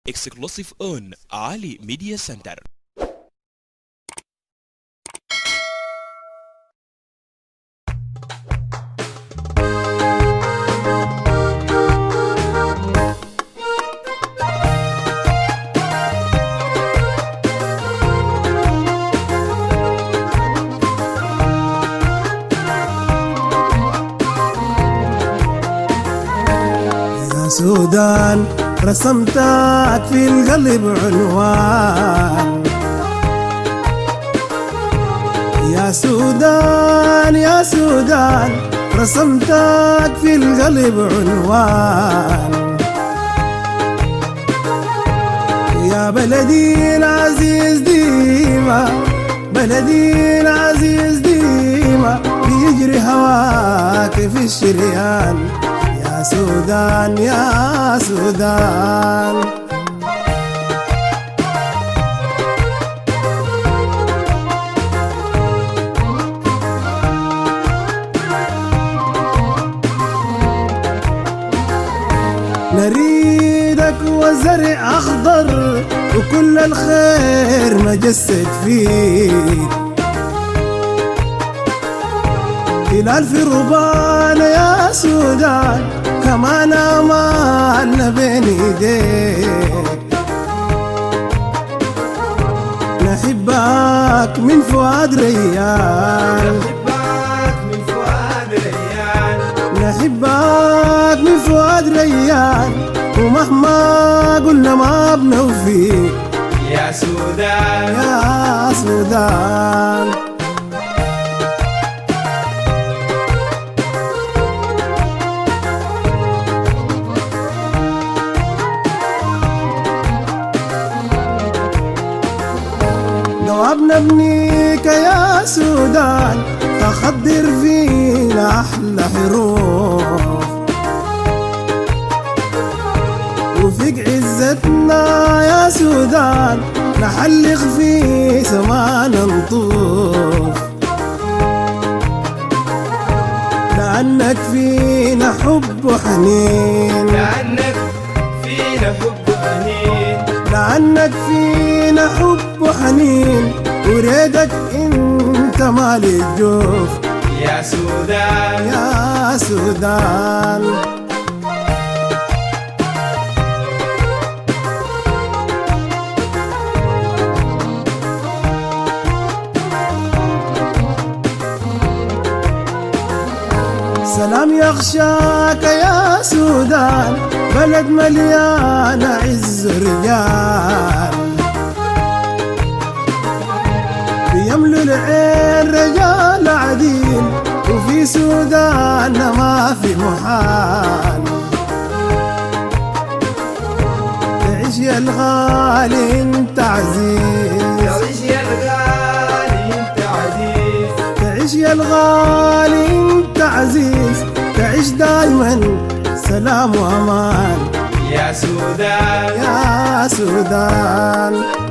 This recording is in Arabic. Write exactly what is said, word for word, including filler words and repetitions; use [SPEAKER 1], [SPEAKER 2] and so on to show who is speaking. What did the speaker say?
[SPEAKER 1] exclusive on Ali Media Center.
[SPEAKER 2] سودان رسمتك في القلب عنوان، يا سودان يا سودان رسمتك في القلب عنوان، يا بلدي العزيز ديما بلدي العزيز ديما بيجري هواك في الشريان، يا سودان يا سودان. نريدك والزرع أخضر وكل الخير مجسد فيك، هلال في ربانا يا سودان كمان امالنا بين ايديك، نحبك من فؤاد ريان
[SPEAKER 3] نحبك من فؤاد ريان
[SPEAKER 2] نحبك من فؤاد ريان، ومهما قلنا ما بنوفيك
[SPEAKER 3] يا سودان
[SPEAKER 2] يا سودان. دواب نبنيك يا سودان تخدر فينا أحلى حروف، وفيك عزتنا يا سودان نحلق في سمانا نطوف، لأنك فينا حب وحنين
[SPEAKER 3] لأنك فينا حب وحنين
[SPEAKER 2] لأنك فينا حب وحنين، وريدك انت مالي الجوف
[SPEAKER 3] يا سودان
[SPEAKER 2] يا سودان. سلام يغشاك يا سودان بلد مليان عز رجال، بيملوا العين رجال عديل، وفي سودان ما في محال، تعيش يا الغالي انت عزيز
[SPEAKER 3] تعيش يا الغالي انت عزيز
[SPEAKER 2] تعيش يا الغالي انت عزيز، تعيش دايما سلام وامان
[SPEAKER 3] يا سودان
[SPEAKER 2] يا سودان.